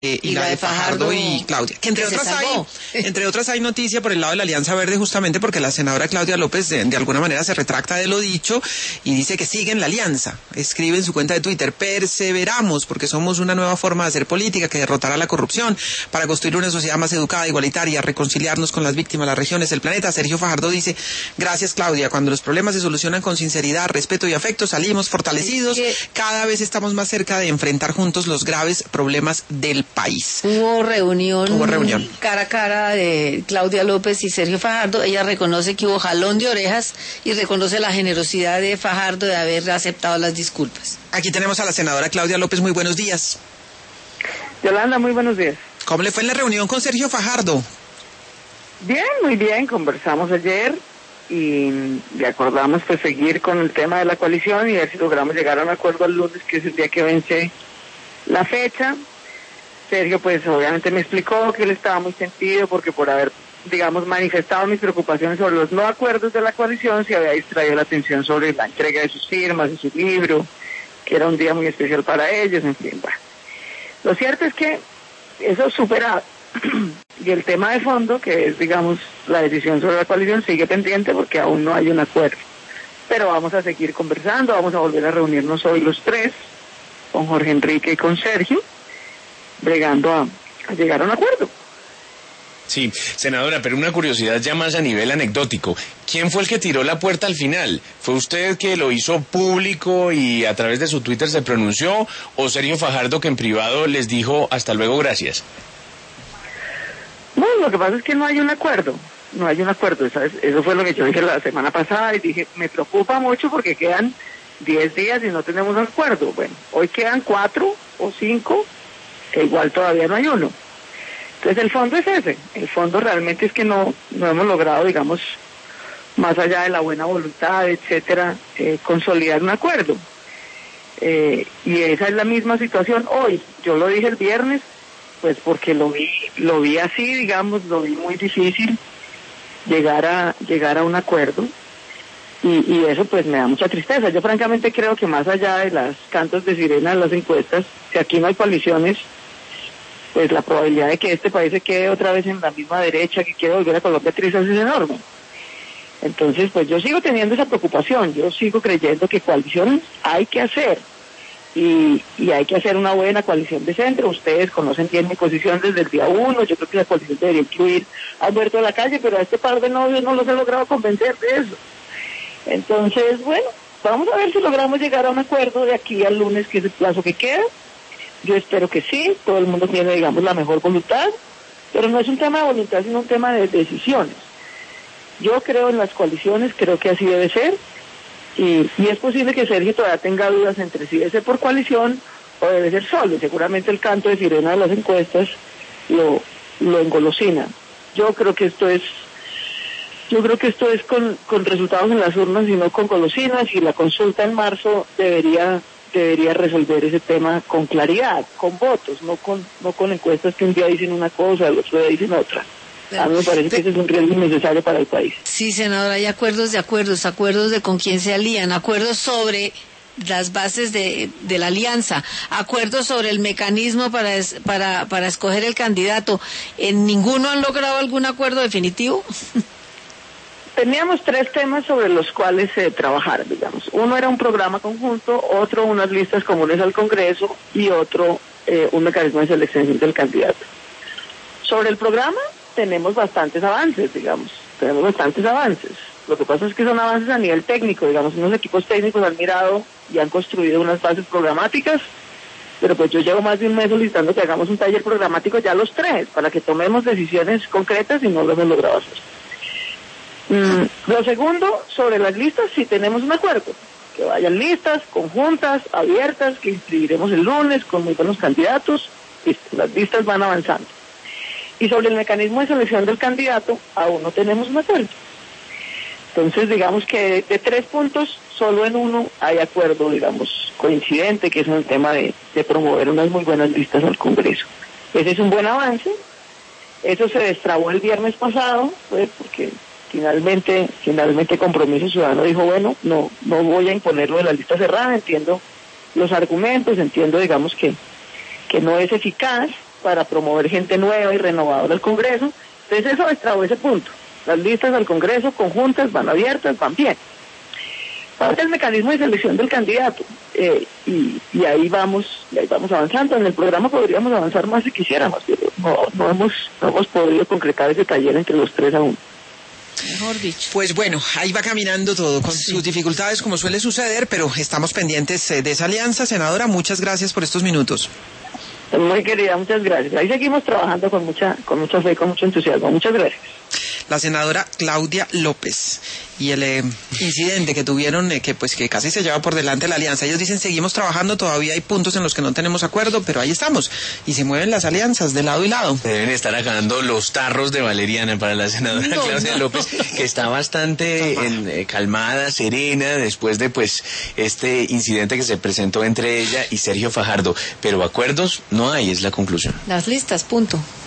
y la de Fajardo y Claudia, que entre otras hay noticia por el lado de la Alianza Verde, justamente porque la senadora Claudia López de alguna manera se retracta de lo dicho y dice que siguen la alianza. Escribe en su cuenta de Twitter: perseveramos porque somos una nueva forma de hacer política que derrotará la corrupción para construir una sociedad más educada, igualitaria, reconciliarnos con las víctimas, las regiones, el planeta. Sergio Fajardo dice: gracias, Claudia, cuando los problemas se solucionan con sinceridad, respeto y afecto, salimos fortalecidos, cada vez estamos más cerca de enfrentar juntos los graves problemas del país. Hubo reunión cara a cara de Claudia López y Sergio Fajardo. Ella reconoce que hubo jalón de orejas y reconoce la generosidad de Fajardo de haber aceptado las disculpas. Aquí tenemos a la senadora Claudia López. Muy buenos días. Yolanda, muy buenos días. ¿Cómo le fue en la reunión con Sergio Fajardo? Bien, muy bien. Conversamos ayer y acordamos pues seguir con el tema de la coalición y ver si logramos llegar a un acuerdo el lunes, que es el día que vence la fecha. Sergio pues obviamente me explicó que él estaba muy sentido porque por haber, digamos, manifestado mis preocupaciones sobre los no acuerdos de la coalición se había distraído la atención sobre la entrega de sus firmas, de su libro, que era un día muy especial para ellos, en fin, bueno. Lo cierto es que eso superado y el tema de fondo, que es, digamos, la decisión sobre la coalición, sigue pendiente porque aún no hay un acuerdo. Pero vamos a seguir conversando, vamos a volver a reunirnos hoy los tres, con Jorge Enrique y con Sergio, bregando a llegar a un acuerdo. Sí, senadora, pero una curiosidad ya más a nivel anecdótico. ¿Quién fue el que tiró la puerta al final? ¿Fue usted que lo hizo público y a través de su Twitter se pronunció, o Sergio Fajardo que en privado les dijo hasta luego, gracias? No, lo que pasa es que no hay un acuerdo, ¿sabes? Eso fue lo que yo dije la semana pasada y dije, me preocupa mucho porque quedan 10 días y no tenemos un acuerdo. Bueno, hoy quedan 4 o 5, que igual todavía no hay uno. Entonces el fondo es ese, el fondo realmente es que no hemos logrado, digamos, más allá de la buena voluntad, etcétera, consolidar un acuerdo. Y esa es la misma situación hoy. Yo lo dije el viernes, pues porque lo vi así, digamos, lo vi muy difícil llegar a un acuerdo. Y eso pues me da mucha tristeza. Yo francamente creo que más allá de las cantos de sirena de las encuestas, si aquí no hay coaliciones, pues la probabilidad de que este país se quede otra vez en la misma derecha que quiere volver a Colombia trizas es enorme. Entonces pues yo sigo teniendo esa preocupación, yo sigo creyendo que coaliciones hay que hacer y hay que hacer una buena coalición de centro. Ustedes conocen bien mi posición desde el día 1, yo creo que la coalición debería incluir a Alberto de la Calle, pero a este par de novios no los he logrado convencer de eso. Entonces, bueno, vamos a ver si logramos llegar a un acuerdo de aquí al lunes, que es el plazo que queda. Yo espero que sí, todo el mundo tiene, digamos, la mejor voluntad, pero no es un tema de voluntad, sino un tema de decisiones. Yo creo en las coaliciones, creo que así debe ser, y es posible que Sergio todavía tenga dudas entre si debe ser por coalición o debe ser solo. Seguramente el canto de sirena de las encuestas lo engolosina. Yo creo que esto es con resultados en las urnas y no con golosinas, y la consulta en marzo debería resolver ese tema con claridad, con votos, no con encuestas que un día dicen una cosa, el otro día dicen otra. A mí me parece que ese es un riesgo innecesario para el país. Sí, senadora, hay acuerdos de con quién se alían, acuerdos sobre las bases de la alianza, acuerdos sobre el mecanismo para escoger el candidato. ¿En ninguno han logrado algún acuerdo definitivo? Teníamos 3 temas sobre los cuales trabajar, digamos. Uno era un programa conjunto, otro unas listas comunes al Congreso y otro un mecanismo de selección del candidato. Sobre el programa tenemos bastantes avances, digamos. Lo que pasa es que son avances a nivel técnico, digamos, unos equipos técnicos han mirado y han construido unas bases programáticas, pero pues yo llevo más de un mes solicitando que hagamos un taller programático ya los 3, para que tomemos decisiones concretas y no lo hemos logrado hacer. Lo segundo, sobre las listas, sí tenemos un acuerdo, que vayan listas, conjuntas, abiertas, que inscribiremos el lunes con muy buenos candidatos, listo, las listas van avanzando. Y sobre el mecanismo de selección del candidato, aún no tenemos un acuerdo. Entonces, digamos que de 3 puntos, solo en uno hay acuerdo, digamos, coincidente, que es en el tema de promover unas muy buenas listas al Congreso. Ese es un buen avance. Eso se destrabó el viernes pasado, pues, porque finalmente Compromiso Ciudadano dijo, bueno, no voy a imponerlo de la lista cerrada, entiendo los argumentos, entiendo, digamos, que no es eficaz, para promover gente nueva y renovadora al Congreso. Entonces eso destrabó ese punto. Las listas al Congreso conjuntas van abiertas, van bien. Falta el mecanismo de selección del candidato y ahí vamos avanzando. En el programa podríamos avanzar más si quisiéramos, pero no hemos podido concretar ese taller entre los tres aún. Mejor dicho. Pues bueno, ahí va caminando todo, con sus dificultades como suele suceder, pero estamos pendientes de esa alianza. Senadora, muchas gracias por estos minutos. Muy querida, muchas gracias. Ahí seguimos trabajando con mucha fe, con mucho entusiasmo. Muchas gracias. La senadora Claudia López y el incidente que tuvieron, que casi se lleva por delante la alianza. Ellos dicen, seguimos trabajando, todavía hay puntos en los que no tenemos acuerdo, pero ahí estamos. Y se mueven las alianzas de lado y lado. Deben estar acabando los tarros de valeriana para la senadora Claudia López, que está bastante calmada, serena, después de este incidente que se presentó entre ella y Sergio Fajardo. Pero acuerdos no hay, es la conclusión. Las listas, punto.